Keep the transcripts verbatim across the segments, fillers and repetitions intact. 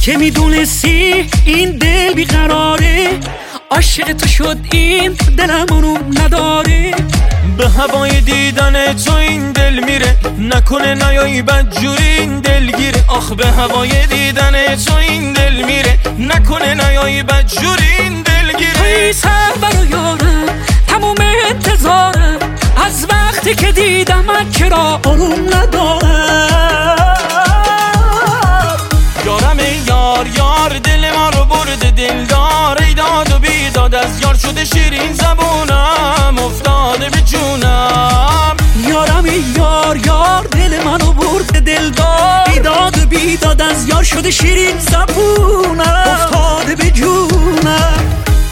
که میدونستی این دل بیقراره، عاشق تو شد این دلم اونو نداره. به هوای دیدن تو این دل میره، نکنه نیایی بدجوری این دل گیره. آخ به هوای دیدن تو این دل میره، نکنه نیایی بدجوری این دل گیره. توی سر برو یارم تموم انتظارم، از وقتی که دیدم من چرا آروم ندارم. یارم یار یار دل ما رو برده دلدار، ای داد و بیداد از یار شده شیرین زبونم افتاده به جونم. یارم یار یار دل منو برده دلدار، ای داد و بیداد از یار شده شیرین زبونم افتاده به جونم.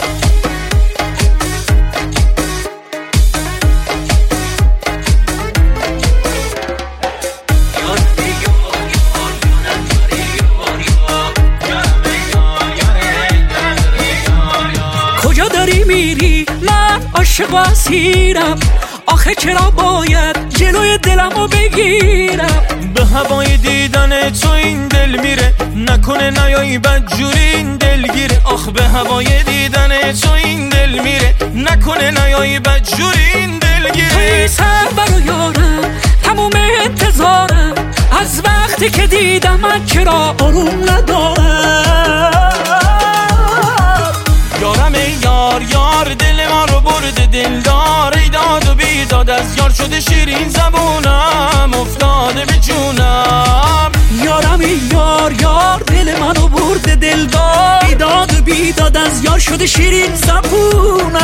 کجا داری میری؟ من عاشق و اسیرم، آخه چرا باید جلوی دلمو بگیرم؟ به هوای دیدن تو این دل میره، نکنه نیایی بدجوری این دل گیره. آخ به هوای دیدن تو این دل میره، نکنه نیایی بدجوری این دل گیره. توی سر برو یارم تموم انتظارم، از وقتی که دیدم من چرا آروم ندارم. یارم یار یار دل ما رو برده دلدار، ای داد و بیداد از یار شده شیرین زبونم افتاده به جونم. یارم یار یار دل منو برده دلدار، ای داد و بیداد از یار شده شیرین زبونم